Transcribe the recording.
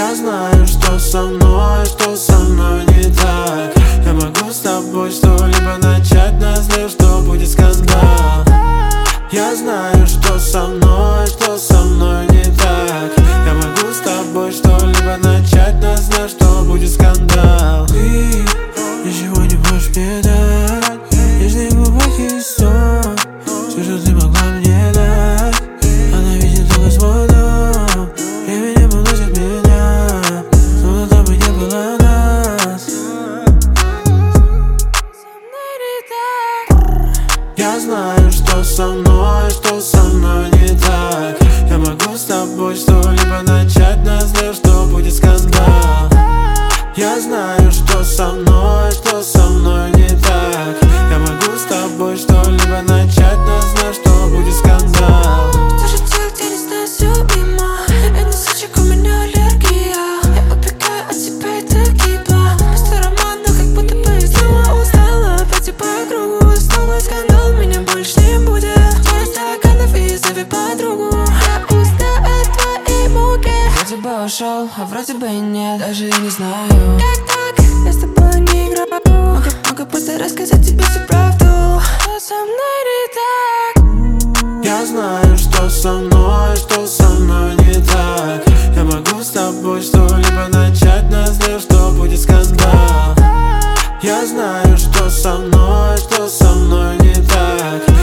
Я знаю, что со мной не так. Я могу с тобой что-либо начать, назло, что будет скандал. Я знаю, что со мной не так. Я могу с тобой что-либо начать, назло, что будет скандал. Ты ничего не можешь мне дать, нежный глубокий сон. Все, что ты могла мне дать, она видит только свой дом. Время уносит меня, словно там и не было нас. Я знаю, что со мной не так. Я могу с тобой что-либо начать, назло, что будет скандал. Я знаю, что со мной не так. Я могу с тобой что-либо начать, назло, что будет скандал. Что же делать, я не знаю, все мимо. Это сучек, у меня аллергия. Я убегаю от тебя, и так гибла. Просто роман, но как будто бы я снова устала. Опять по кругу, снова скандал, меня больше не будет. Пару стаканов и зови подругу. Я устала от твоей муки. Вроде бы ушел, а вроде бы и нет. Даже я не знаю, как так, я с тобой не играю. Могу просто рассказать тебе всю правду. Что со мной не так. Я знаю, что со мной не так. Я могу с тобой что-либо начать, назло, что будет скандал. Я знаю, что со мной не так.